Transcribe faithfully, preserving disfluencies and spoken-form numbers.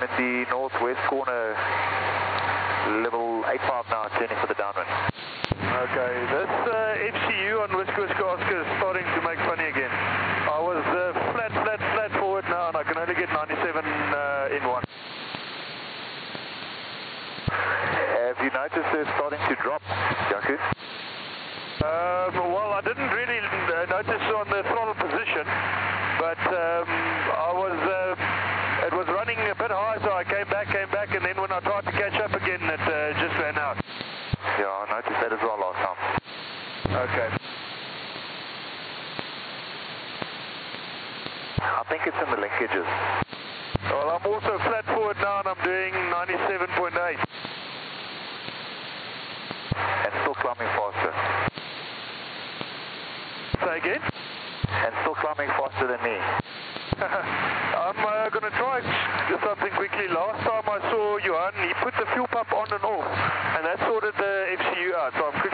in the northwest corner, level eight five now, turning for the downwind. Okay, this uh, F C U on Whiskey Whiskey Oscar is starting to make funny again. I was uh, flat, flat, flat forward now, and I can only get ninety-seven uh, in one. Have you noticed they're starting to drop, Jaku? Um, well, I didn't really uh, notice on the throttle position, but um, I was, uh, it was running a bit high, so I came back, came back, and then when I tried to catch up again, it uh, just ran out. Yeah, I noticed that as well last time. Okay. I think it's in the linkages. Well, I'm also flat forward now, and I'm doing ninety-seven point eight. And still climbing faster. Say again? And still climbing faster than me. I'm uh, going to try something quickly. Last time I saw Johan, he put the fuel pump on and off, and that sorted the F C U out, so I'm